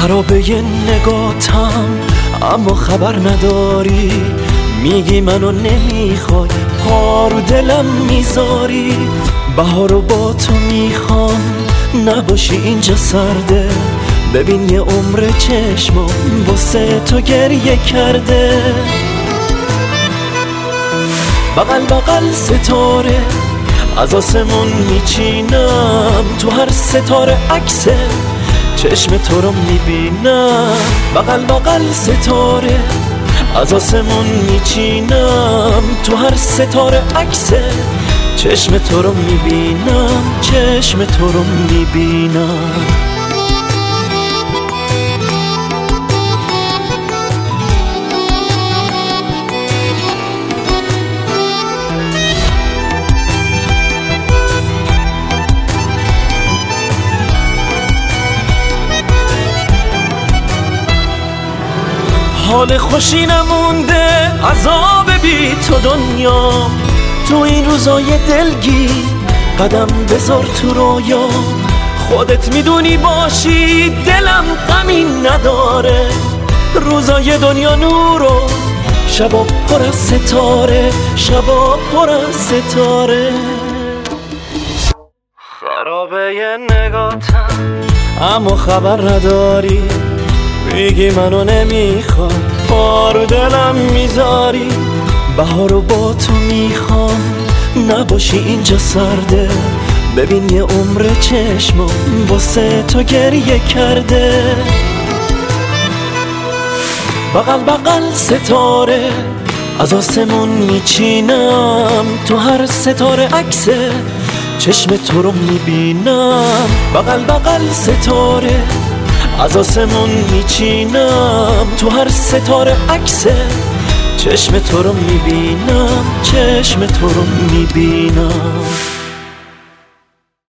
خرابه نگاتم اما خبر نداری، میگی منو نمیخوای، پا رو دلم میذاری. بهارو با تو میخوام، نباشی اینجا سرده. ببین یه عمر چشمم واسه تو گریه کرده. بغل بغل ستاره از آسمون میچینم، تو هر ستاره عکسه چشم تو رو میبینم. بغل بغل ستاره از آسمون میچینم، تو هر ستاره عکسه چشم تو رو میبینم، چشم تو رو میبینم. حال خوشی نمونده، عذاب بی تو دنیا. تو این روزای دلگیر قدم بذار تو رویا. خودت میدونی باشی دلم غمی نداره. روزای دنیا نورو، شبا پر از ستاره، شبا پر از ستاره. خرابه نگاتم اما خبر نداری، میگی منو نمیخوای، پا رو دلم میذاری. بهارو با تو میخوام، نباشی اینجا سرده. ببین یه عمر چشمم واسه تو گریه کرده. بغل بغل ستاره از آسمون میچینم، تو هر ستاره عکسه چشم تو رو میبینم. بغل بغل ستاره از آسمون میچینم، تو هر ستاره عکسه چشم تو رو میبینم، چشم تو رو میبینم.